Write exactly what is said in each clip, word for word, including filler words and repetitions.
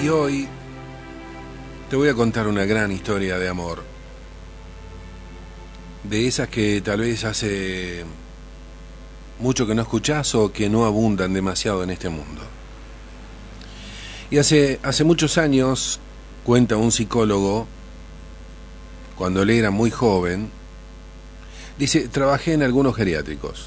Y hoy te voy a contar una gran historia de amor. De esas que tal vez hace mucho que no escuchás o que no abundan demasiado en este mundo. Y hace, hace muchos años, cuenta un psicólogo, cuando él era muy joven, dice, trabajé en algunos geriátricos.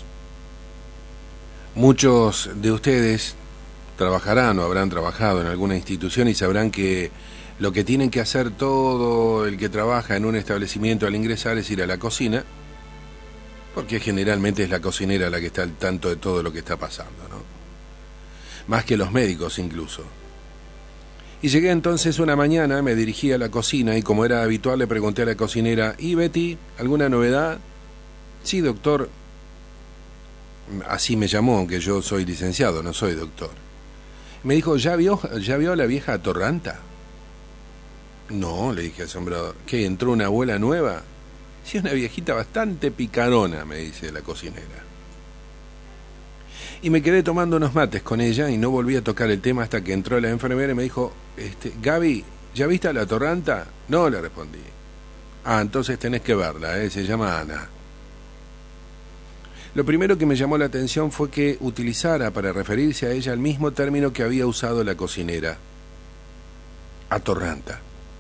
Muchos de ustedes trabajarán o habrán trabajado en alguna institución y sabrán que lo que tienen que hacer todo el que trabaja en un establecimiento al ingresar es ir a la cocina, porque generalmente es la cocinera la que está al tanto de todo lo que está pasando, ¿no? Más que los médicos incluso. Y llegué entonces una mañana, me dirigí a la cocina y como era habitual le pregunté a la cocinera, ¿y Betty, alguna novedad? Sí, doctor. Así me llamó, aunque yo soy licenciado, no soy doctor. Me dijo, ¿ya vio, ya vio a la vieja atorranta? No, le dije asombrado. ¿Qué, entró una abuela nueva? Sí, una viejita bastante picarona, me dice la cocinera. Y me quedé tomando unos mates con ella y no volví a tocar el tema hasta que entró la enfermera y me dijo, este, Gaby, ¿ya viste a la atorranta? No, le respondí. Ah, entonces tenés que verla, ¿eh? Se llama Ana. Lo primero que me llamó la atención fue que utilizara para referirse a ella el mismo término que había usado la cocinera, atorranta.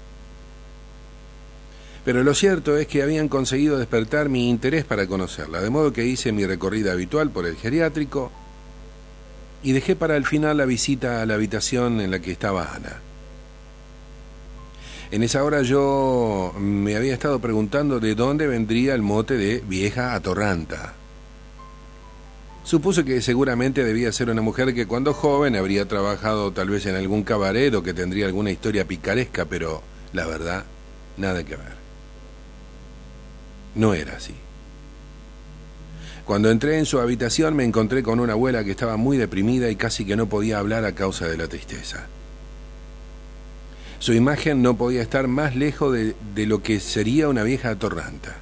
Pero lo cierto es que habían conseguido despertar mi interés para conocerla, de modo que hice mi recorrida habitual por el geriátrico y dejé para el final la visita a la habitación en la que estaba Ana. En esa hora yo me había estado preguntando de dónde vendría el mote de vieja atorranta. Supuse que seguramente debía ser una mujer que cuando joven habría trabajado tal vez en algún cabaret o que tendría alguna historia picaresca, pero la verdad, nada que ver. No era así. Cuando entré en su habitación me encontré con una abuela que estaba muy deprimida y casi que no podía hablar a causa de la tristeza. Su imagen no podía estar más lejos de, de lo que sería una vieja atorranta.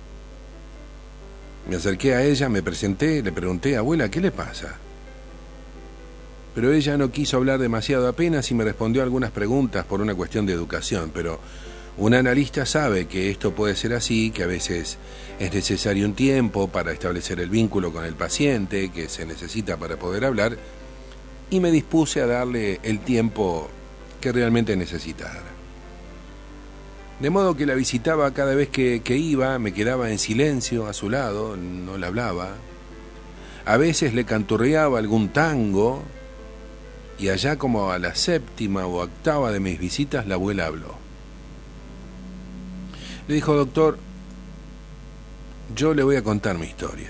Me acerqué a ella, me presenté, le pregunté, abuela, ¿qué le pasa? Pero ella no quiso hablar demasiado apenas y me respondió algunas preguntas por una cuestión de educación, pero un analista sabe que esto puede ser así, que a veces es necesario un tiempo para establecer el vínculo con el paciente, que se necesita para poder hablar, y me dispuse a darle el tiempo que realmente necesitara. De modo que la visitaba cada vez que, que iba, me quedaba en silencio a su lado, no le hablaba. A veces le canturreaba algún tango, y allá como a la séptima o octava de mis visitas la abuela habló. Le dijo, doctor, yo le voy a contar mi historia.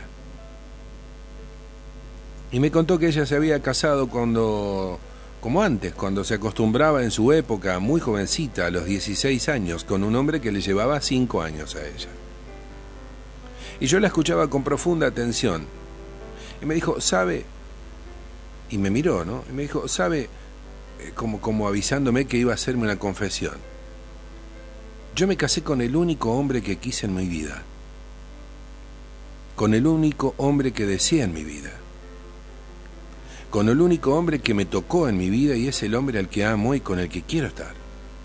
Y me contó que ella se había casado cuando, como antes, cuando se acostumbraba en su época, muy jovencita, a los dieciséis años, con un hombre que le llevaba cinco años a ella. Y yo la escuchaba con profunda atención. Y me dijo, ¿sabe? Y me miró, ¿no? Y me dijo, ¿sabe? Como, como avisándome que iba a hacerme una confesión. Yo me casé con el único hombre que quise en mi vida. Con el único hombre que deseé en mi vida. Con el único hombre que me tocó en mi vida y es el hombre al que amo y con el que quiero estar.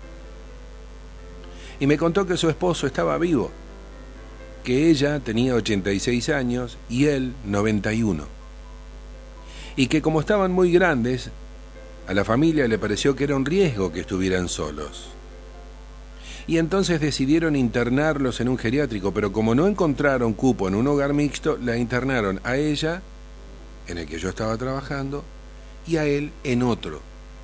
Y me contó que su esposo estaba vivo, que ella tenía ochenta y seis años y él noventa y uno. Y que como estaban muy grandes, a la familia le pareció que era un riesgo que estuvieran solos. Y entonces decidieron internarlos en un geriátrico, pero como no encontraron cupo en un hogar mixto, la internaron a ella, en el que yo estaba trabajando, y a él en otro.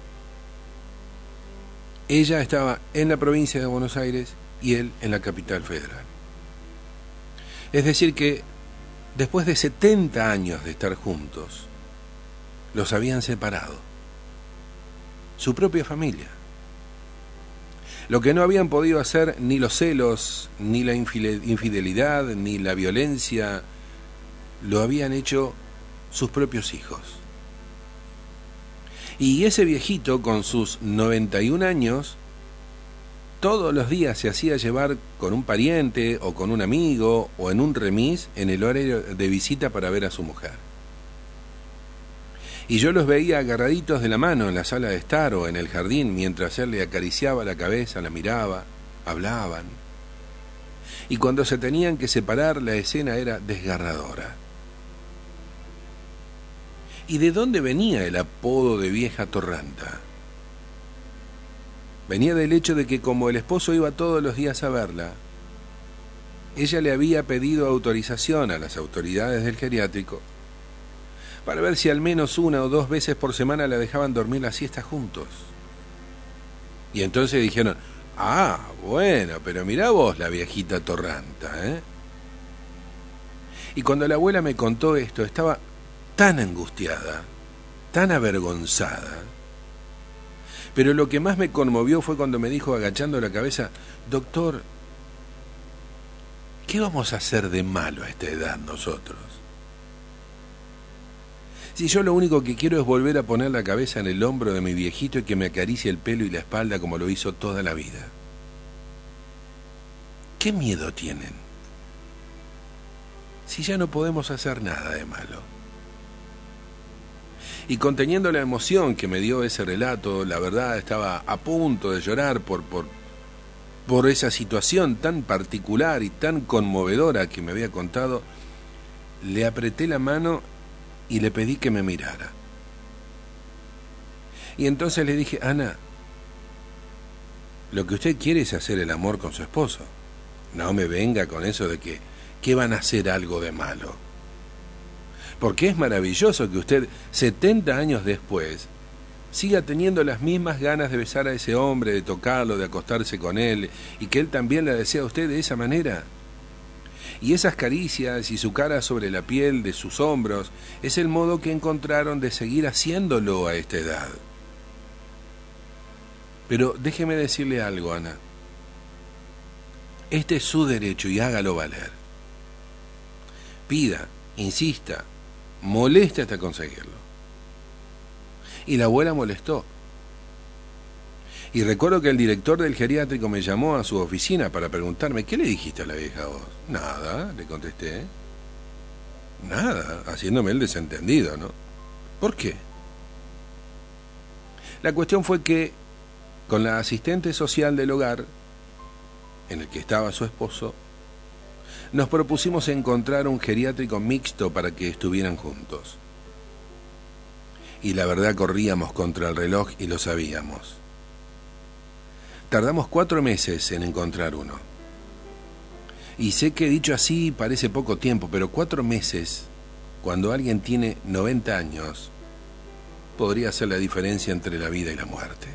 Ella estaba en la provincia de Buenos Aires y él en la capital federal. Es decir que, después de setenta años de estar juntos, los habían separado. Su propia familia. Lo que no habían podido hacer ni los celos, ni la infidelidad, ni la violencia, lo habían hecho sus propios hijos. Y ese viejito, con sus noventa y un años, todos los días se hacía llevar con un pariente o con un amigo o en un remis en el horario de visita para ver a su mujer. Y yo los veía agarraditos de la mano en la sala de estar o en el jardín, mientras él le acariciaba la cabeza, la miraba, hablaban. Y cuando se tenían que separar, la escena era desgarradora. ¿Y de dónde venía el apodo de vieja torranta? Venía del hecho de que como el esposo iba todos los días a verla, ella le había pedido autorización a las autoridades del geriátrico para ver si al menos una o dos veces por semana la dejaban dormir la siesta juntos. Y entonces dijeron, ah, bueno, pero mirá vos la viejita torranta, ¿eh? Y cuando la abuela me contó esto, estaba tan angustiada, tan avergonzada. Pero lo que más me conmovió fue cuando me dijo, agachando la cabeza, doctor, ¿qué vamos a hacer de malo a esta edad nosotros? Si yo lo único que quiero es volver a poner la cabeza en el hombro de mi viejito y que me acaricie el pelo y la espalda como lo hizo toda la vida. ¿Qué miedo tienen? Si ya no podemos hacer nada de malo. Y conteniendo la emoción que me dio ese relato, la verdad estaba a punto de llorar por, por, por esa situación tan particular y tan conmovedora que me había contado. Le apreté la mano y le pedí que me mirara. Y entonces le dije, Ana, lo que usted quiere es hacer el amor con su esposo. No me venga con eso de que, que van a hacer algo de malo. Porque es maravilloso que usted, setenta años después, siga teniendo las mismas ganas de besar a ese hombre, de tocarlo, de acostarse con él, y que él también la desea a usted de esa manera. Y esas caricias y su cara sobre la piel de sus hombros es el modo que encontraron de seguir haciéndolo a esta edad. Pero déjeme decirle algo, Ana. Este es su derecho y hágalo valer. Pida, insista, moleste hasta conseguirlo. Y la abuela molestó. Y recuerdo que el director del geriátrico me llamó a su oficina para preguntarme, ¿qué le dijiste a la vieja voz? Nada, le contesté. Nada, haciéndome el desentendido, ¿no? ¿Por qué? La cuestión fue que con la asistente social del hogar, en el que estaba su esposo, nos propusimos encontrar un geriátrico mixto para que estuvieran juntos. Y la verdad corríamos contra el reloj y lo sabíamos. Tardamos cuatro meses en encontrar uno. Y sé que dicho así parece poco tiempo, pero cuatro meses, cuando alguien tiene noventa años, podría ser la diferencia entre la vida y la muerte.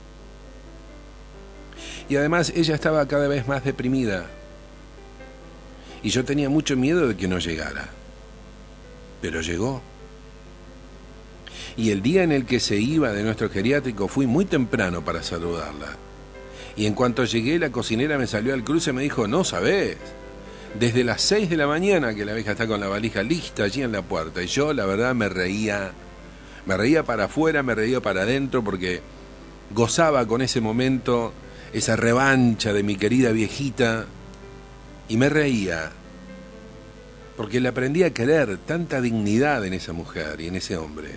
Y además ella estaba cada vez más deprimida. Y yo tenía mucho miedo de que no llegara. Pero llegó. Y el día en el que se iba de nuestro geriátrico fui muy temprano para saludarla. Y en cuanto llegué, la cocinera me salió al cruce y me dijo, no sabés, desde las seis de la mañana que la vieja está con la valija lista allí en la puerta. Y yo, la verdad, me reía, me reía para afuera, me reía para adentro, porque gozaba con ese momento, esa revancha de mi querida viejita, y me reía, porque le aprendí a querer tanta dignidad en esa mujer y en ese hombre.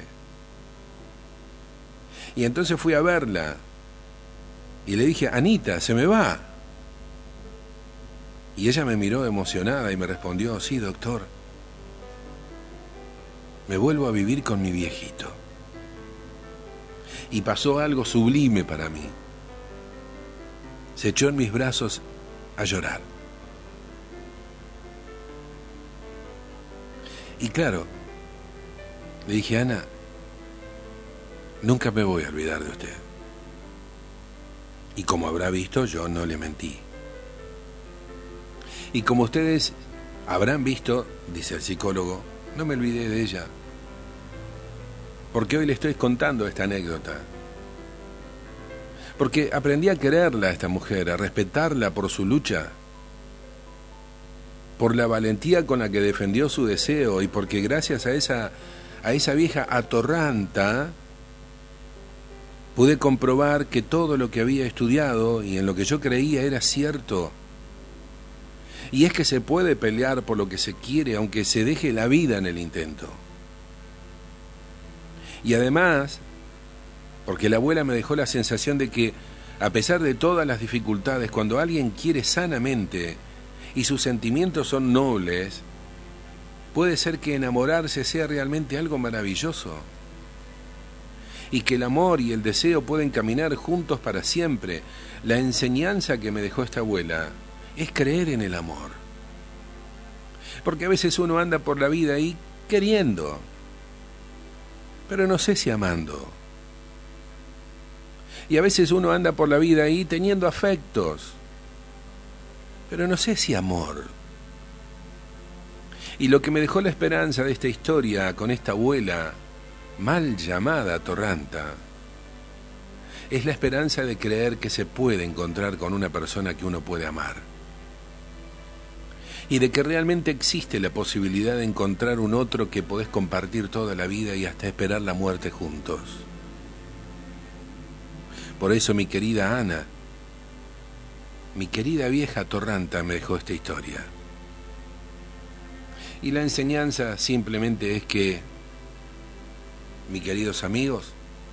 Y entonces fui a verla, y le dije, Anita, se me va. Y ella me miró emocionada y me respondió, sí, doctor, me vuelvo a vivir con mi viejito. Y pasó algo sublime para mí. Se echó en mis brazos a llorar. Y claro, le dije, Ana, nunca me voy a olvidar de usted. Y como habrá visto, yo no le mentí. Y como ustedes habrán visto, dice el psicólogo, no me olvidé de ella. Porque hoy le estoy contando esta anécdota. Porque aprendí a quererla a esta mujer, a respetarla por su lucha, por la valentía con la que defendió su deseo y porque gracias a esa, a esa vieja atorranta pude comprobar que todo lo que había estudiado y en lo que yo creía era cierto. Y es que se puede pelear por lo que se quiere, aunque se deje la vida en el intento. Y además, porque la abuela me dejó la sensación de que, a pesar de todas las dificultades, cuando alguien quiere sanamente y sus sentimientos son nobles, puede ser que enamorarse sea realmente algo maravilloso. Y que el amor y el deseo pueden caminar juntos para siempre. La enseñanza que me dejó esta abuela es creer en el amor. Porque a veces uno anda por la vida ahí queriendo, pero no sé si amando. Y a veces uno anda por la vida ahí teniendo afectos, pero no sé si amor. Y lo que me dejó la esperanza de esta historia con esta abuela, mal llamada Torranta, es la esperanza de creer que se puede encontrar con una persona que uno puede amar. Y de que realmente existe la posibilidad de encontrar un otro que podés compartir toda la vida y hasta esperar la muerte juntos. Por eso, mi querida Ana, mi querida vieja Torranta me dejó esta historia. Y la enseñanza simplemente es que, mis queridos amigos,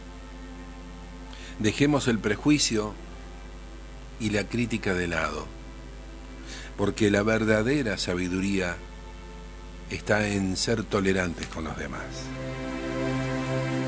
dejemos el prejuicio y la crítica de lado, porque la verdadera sabiduría está en ser tolerantes con los demás.